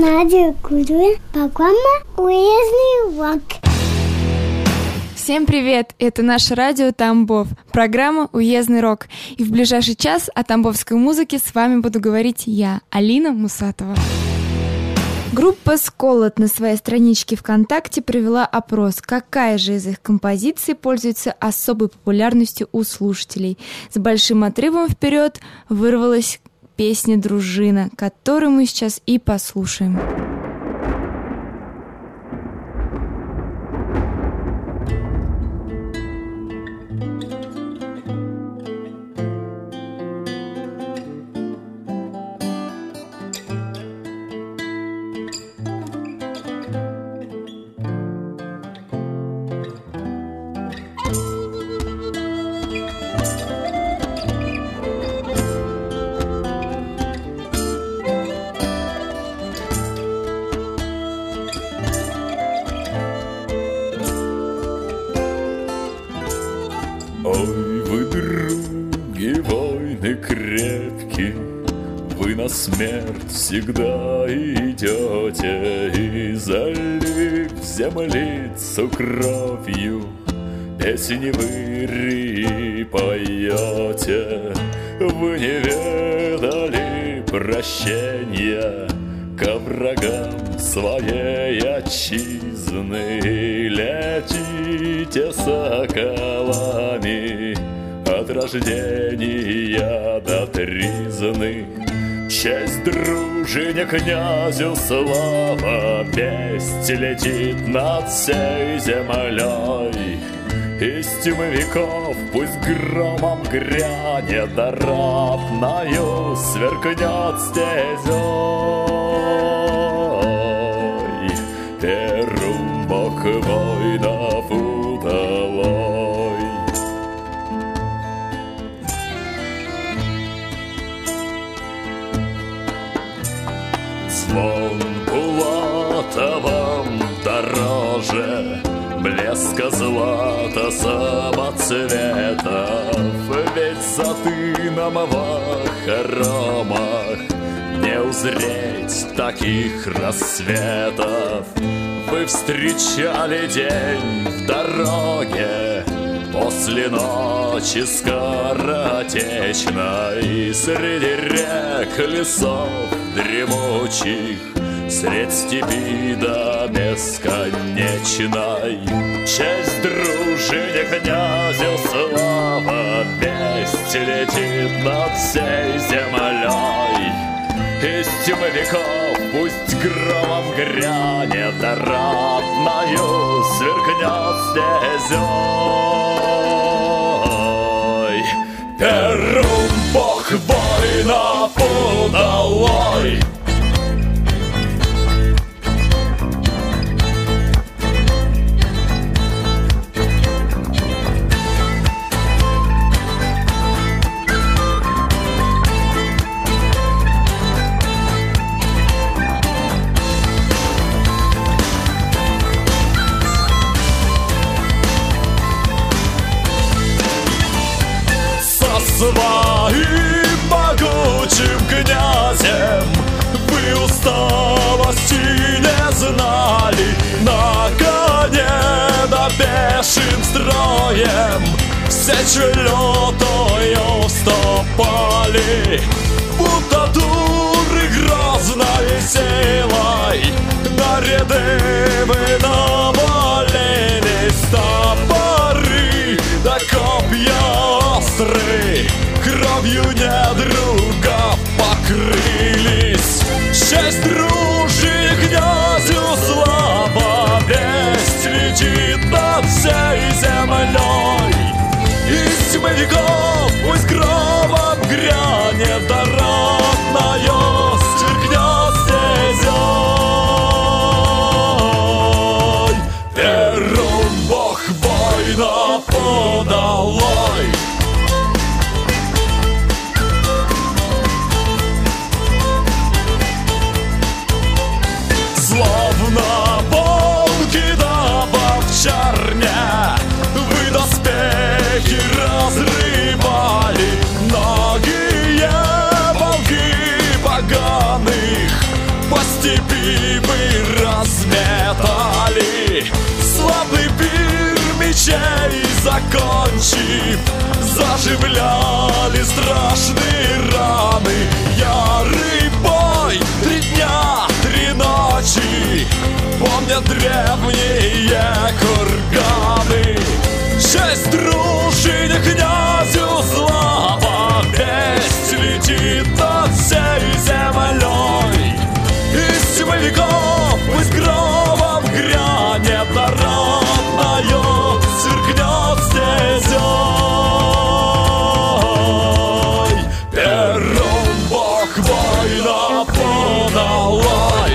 Надя Кудуя, программа «Уездный рок». Всем привет! Это наше радио Тамбов, программа «Уездный рок». И в ближайший час о тамбовской музыке с вами буду говорить я, Алина Мусатова. Группа «Сколот» на своей страничке ВКонтакте провела опрос, какая же из их композиций пользуется особой популярностью у слушателей. С большим отрывом вперед вырвалась песня «Дружина», которую мы сейчас и послушаем. Ой, вы, други, войны крепкие, вы на смерть всегда идете, и залив землицу кровью песни вы поете. Вы не ведали прощения ко врагам своей отчизны, летите соколами от рождения до тризны. Честь дружине князю слава, весть летит над всей землей. Из тьмы веков пусть громом грянет, да ратною сверкнет стезей. Перун бог воинов удалой. Звон булата вам дороже блеска злата самоцветов, ведь за тыном в хоромах не узреть таких рассветов. Вы встречали день в дороге после ночи скоротечной, среди рек, лесов дремучих, средь степи до бесконечной. Честь дружине князю слава, весть летит над всей землей. Из тьмы веков пусть громом грянет, да ратною сверкнет стезей. Перун бог воинов удалой. Своим могучим князем вы усталости не знали, на коне да пешим строем все лютою вступали, будто дуры грозной силой на ряды вы навалились. Топоры да копья острые кровью недругов покрылись. Честь дружине князю слава, весть летит над всей землей. Из тьмы веков пусть громом грянет, да ратною сверкнет стезей. Перун бог воинов удалой. Словно волки да овчарня, вы доспехи разрывали, многие волки поганых по степи ночей закончив, заживляли страшные раны. Ярый бой, 3 дня, 3 ночи, помнят древние курганы. Честь дружине князю слава, весть летит над всей землей. Из тьмы веков, пусть громом грянет народною, сверкнет стезей. Перун бог воина подалай.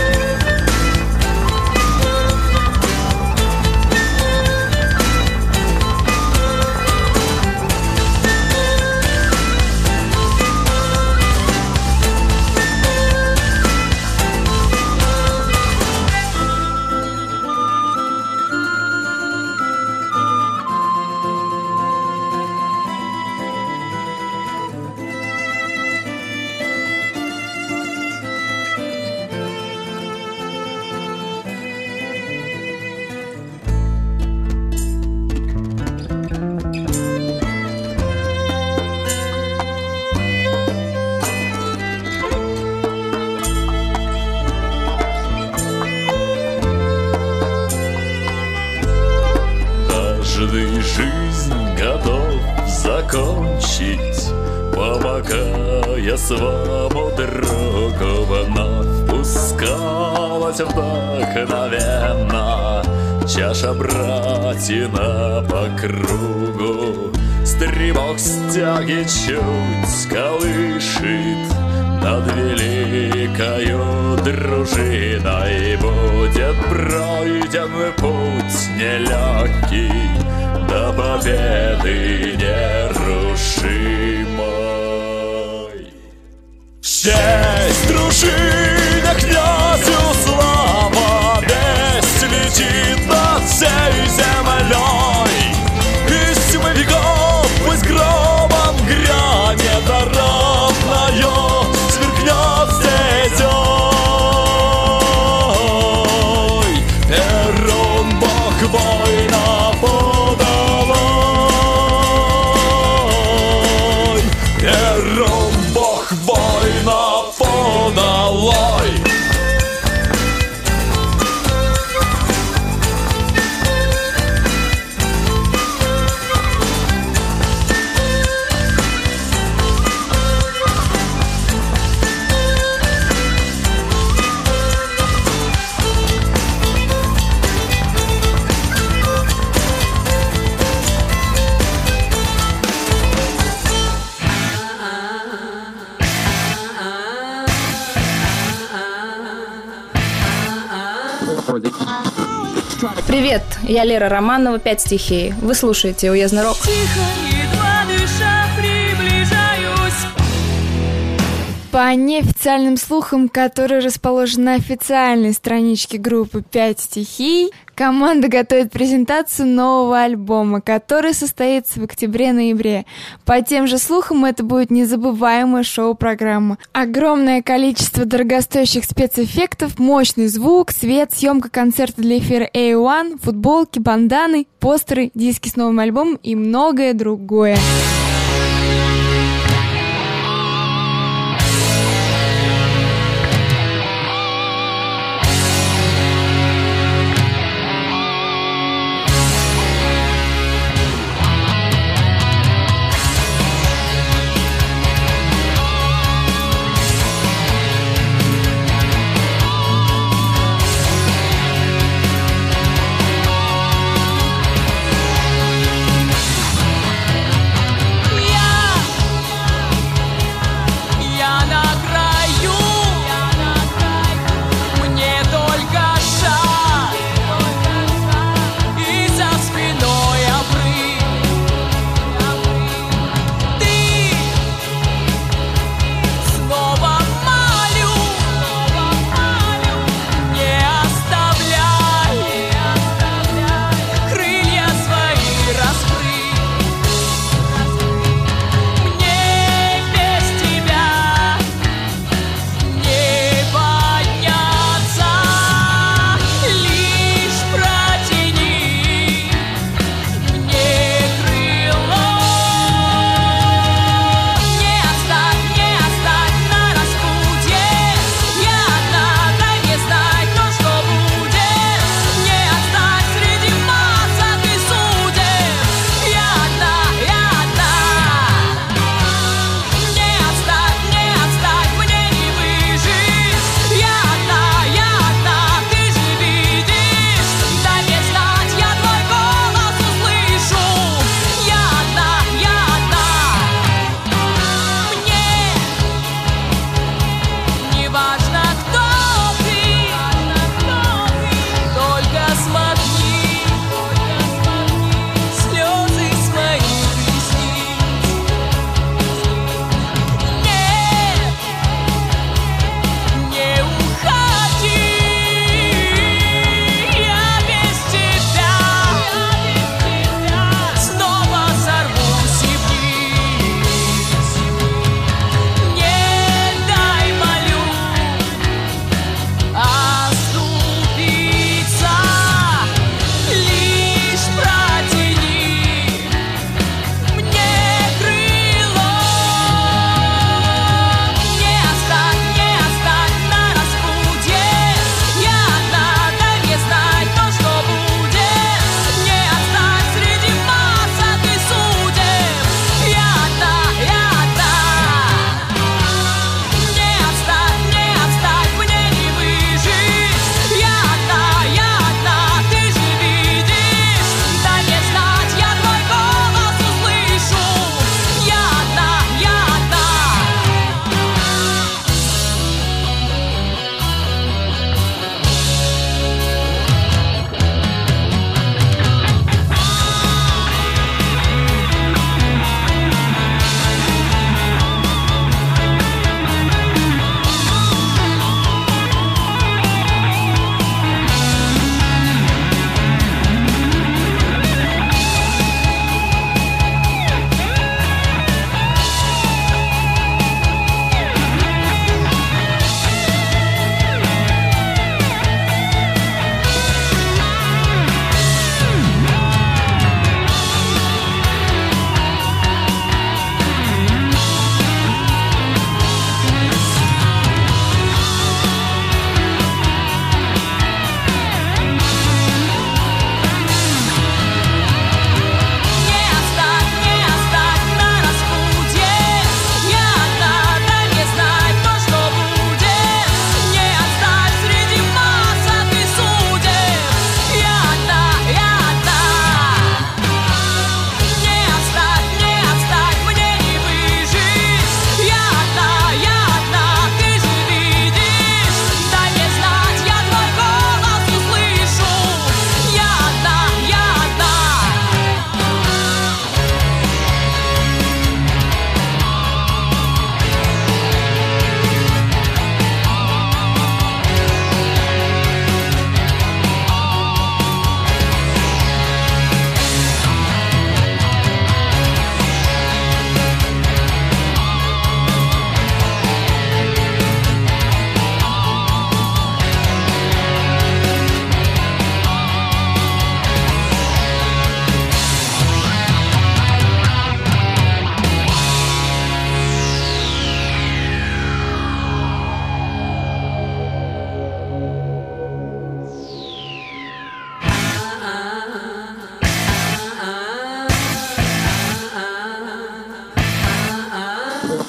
Каждый жизнь готов закончить, помогая своему другу, вновь пускалась вдохновенно чаша братина по кругу. Стремок стяги чуть колышет над великою дружиной. Будет пройден путь нелегкий до победы нерушимой. В честь дружине князю слава, весть летит над всей землей. Из тьмы веков пусть громом грянет родною, сверкнет стезей. Перун бог воина подалай. Перун бог воина подалай. Привет, я Лера Романова, 5 стихий. Вы слушаете «Уездный рок». Тихо, едва дыша, приближаюсь. По неофициальным слухам, которые расположены на официальной страничке группы «5 стихий», команда готовит презентацию нового альбома, который состоится в октябре-ноябре. По тем же слухам, это будет незабываемая шоу-программа. Огромное количество дорогостоящих спецэффектов, мощный звук, свет, съемка концерта для эфира A1, футболки, банданы, постеры, диски с новым альбомом и многое другое.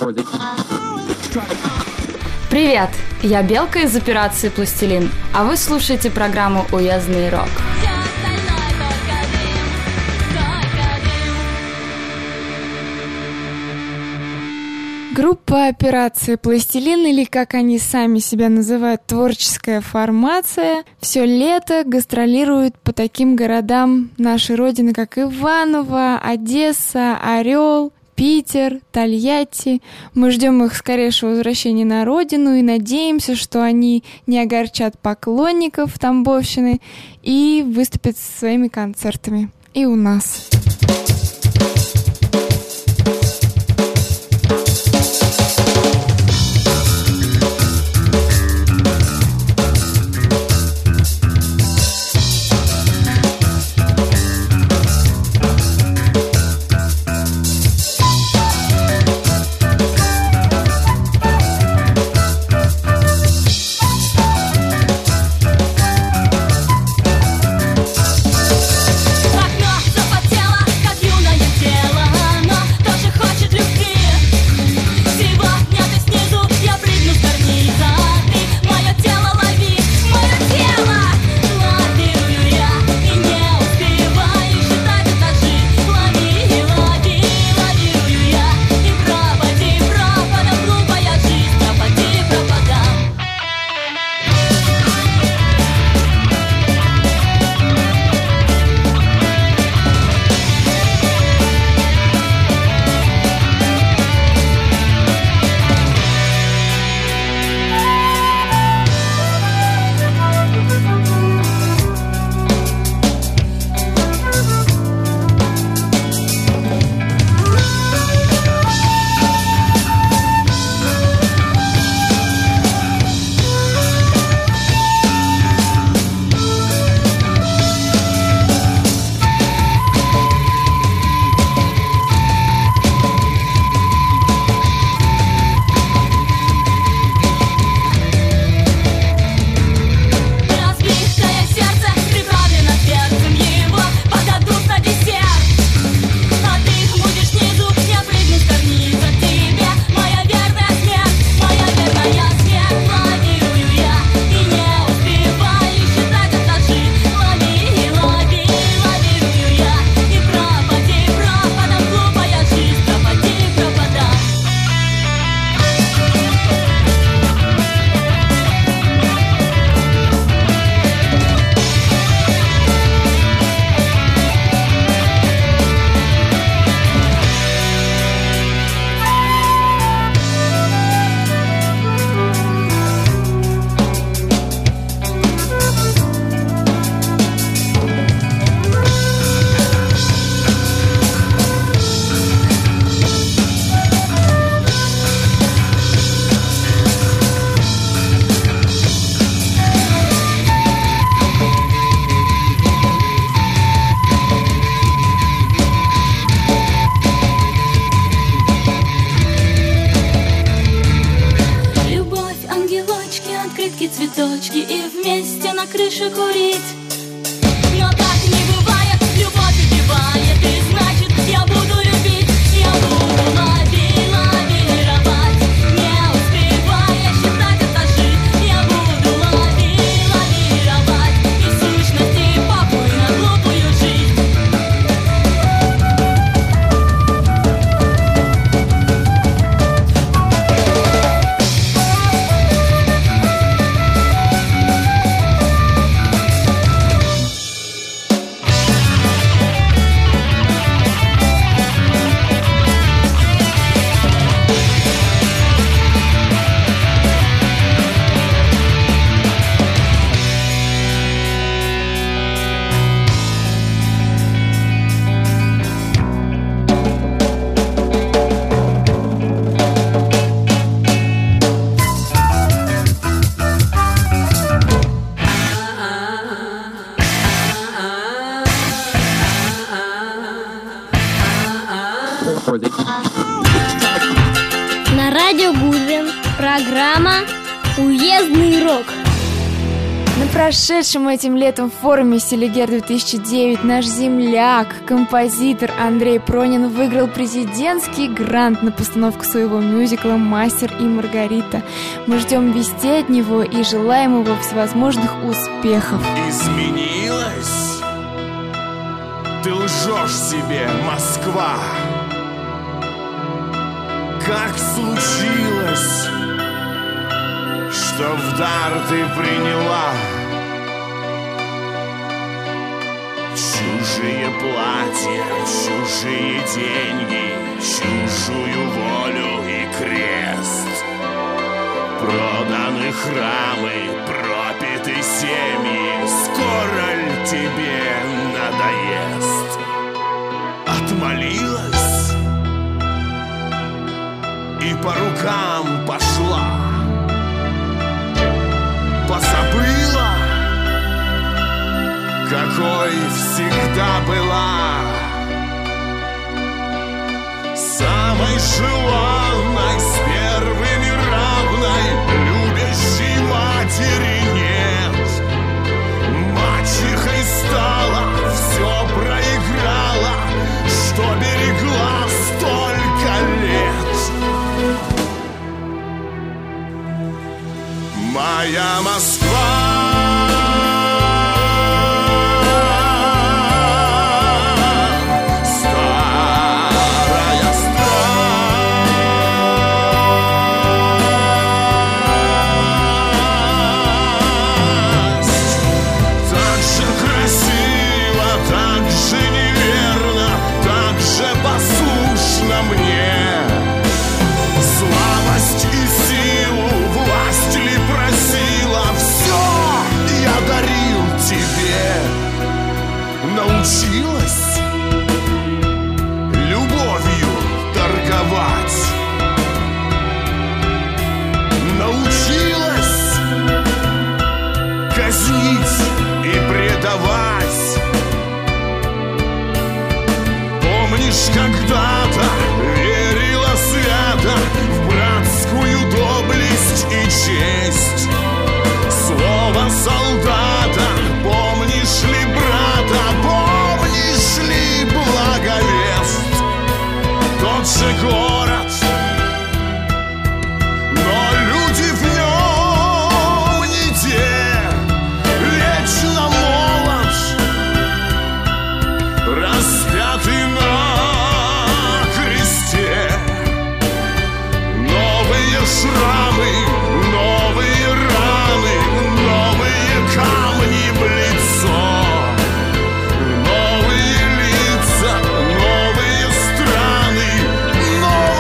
Привет! Я Белка из операции «Пластилин», а вы слушаете программу «Уездный рок». Группа «Операция Пластилин», или как они сами себя называют, творческая формация, все лето гастролирует по таким городам нашей родины, как Иваново, Одесса, Орел, Питер, Тольятти. Мы ждем их скорейшего возвращения на родину и надеемся, что они не огорчат поклонников Тамбовщины и выступят со своими концертами и у нас. Цветочки и вместе на крыше курить. Но так не бывает, любовь убивает, и значит я буду любить, я буду лавировать, не успевая считать этажи. Я буду лавировать, и в сущности похуй на глупую жизнь. На радио Гудвин программа «Уездный рок». На прошедшем этим летом форуме Селигер 2009 наш земляк, композитор Андрей Пронин выиграл президентский грант на постановку своего мюзикла «Мастер и Маргарита». Мы ждем вестей от него и желаем его всевозможных успехов. Изменилась? Ты лжешь себе, Москва. Как случилось, что в дар ты приняла чужие платья, чужие деньги, чужую волю и крест? Проданы храмы, пропиты семьи, скоро ль тебе надоест? Отмолилась и по рукам пошла, позабыла, какой всегда была, самой желанной, с первыми равной, любящей матери нет. Мачехой стала, все проиграла, что берегла столько лет. Моя Москва, научилась любовью торговать, научилась казнить и предавать. Помнишь, когда-то верила свято в братскую доблесть и честь? Слово солдата, помнишь ли брата, помнишь ли благовест? Тот же город, но люди в нем не те, вечно молод, распятый на кресте. Новые шрамы, новые раны, новые камни в лицо, новые лица, новые страны,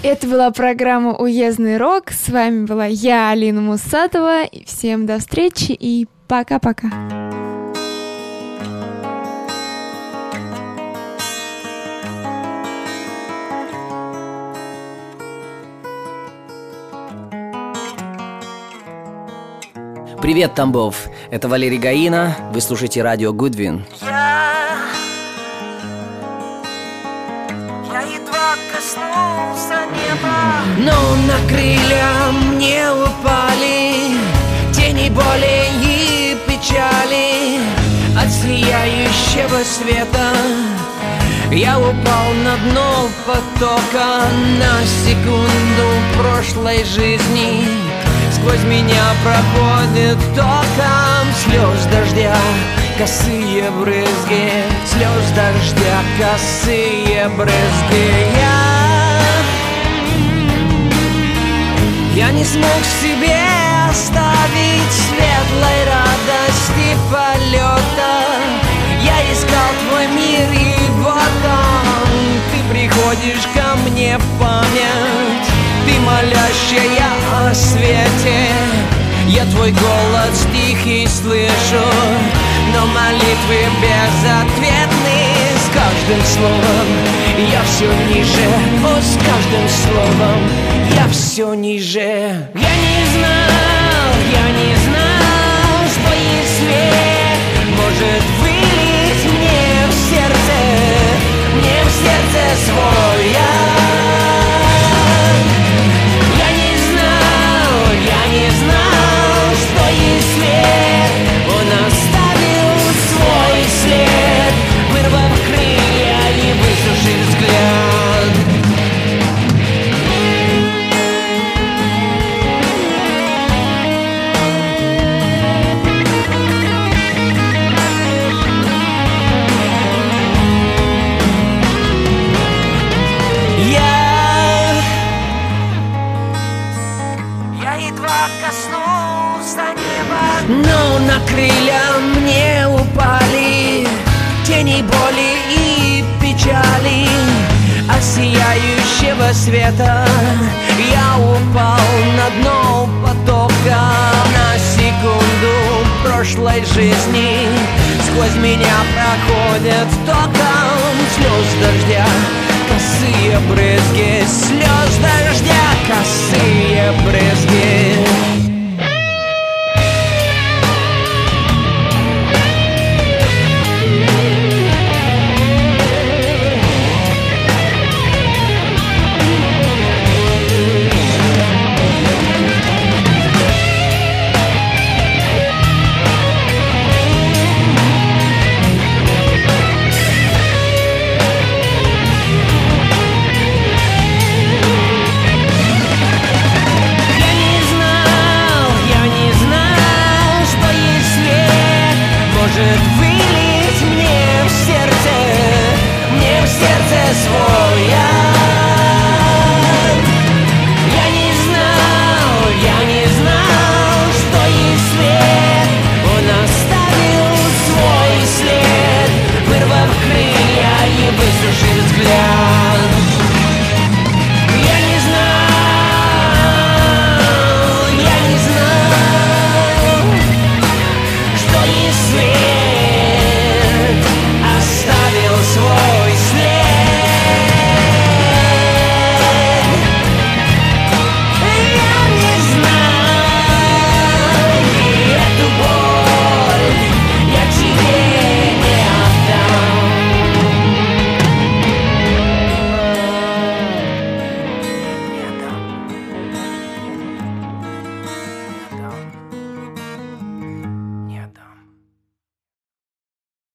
Это была программа «Уездный рок». С вами была я, Алина Мусатова. И всем до встречи и пока-пока. Привет, Тамбов! Это Валерий Гаина. Вы слушаете радио Гудвин. Я едва коснулся неба, но на крылья мне упали тени боли и печали от сияющего света. Я упал на дно потока на секунду прошлой жизни. Сквозь меня проходит током слез дождя косые брызги, слез дождя косые брызги. Я не смог себе оставить светлой радости полета. Я искал твой мир, и вот он. Ты приходишь ко мне в память, ты молящая о свете. Я твой голос тихий слышу, но молитвы безответны. С каждым словом я все ниже, о, с каждым словом я все ниже. Я не знал, что если может вылить мне в сердце свой Я не знал, что если он оставил свой след, вырвав крылья и высушив взгляд. Но на крылья мне упали тени боли и печали от сияющего света. Я упал на дно потока на секунду прошлой жизни. Сквозь меня проходят током слез дождя косые брызги, слез